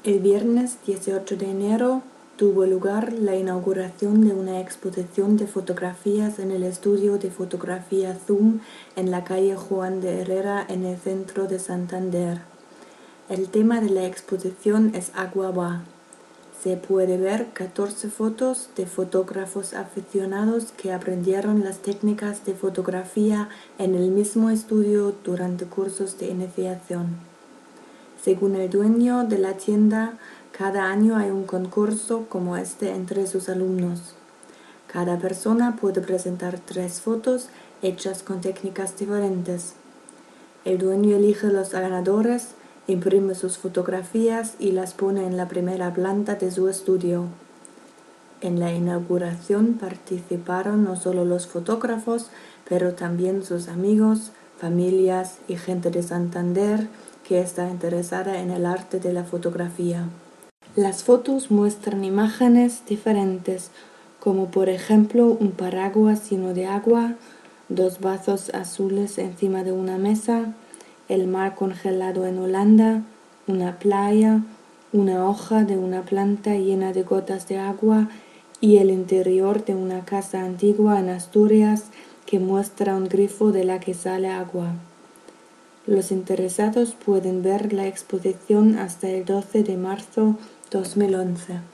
El viernes 18 de enero tuvo lugar la inauguración de una exposición de fotografías en el estudio de fotografía Zoom en la calle Juan de Herrera en el centro de Santander. El tema de la exposición es Agua va. Se puede ver 14 fotos de fotógrafos aficionados que aprendieron las técnicas de fotografía en el mismo estudio durante cursos de iniciación. Según el dueño de la tienda, cada año hay un concurso como este entre sus alumnos. Cada persona puede presentar 3 fotos hechas con técnicas diferentes. El dueño elige los ganadores, imprime sus fotografías y las pone en la primera planta de su estudio. En la inauguración participaron no solo los fotógrafos, pero también sus amigos, familias y gente de Santander que está interesada en el arte de la fotografía. Las fotos muestran imágenes diferentes, como por ejemplo un paraguas lleno de agua, 2 vasos azules encima de una mesa, el mar congelado en Holanda, una playa, una hoja de una planta llena de gotas de agua y el interior de una casa antigua en Asturias que muestra un grifo de la que sale agua. Los interesados pueden ver la exposición hasta el 12 de marzo 2011.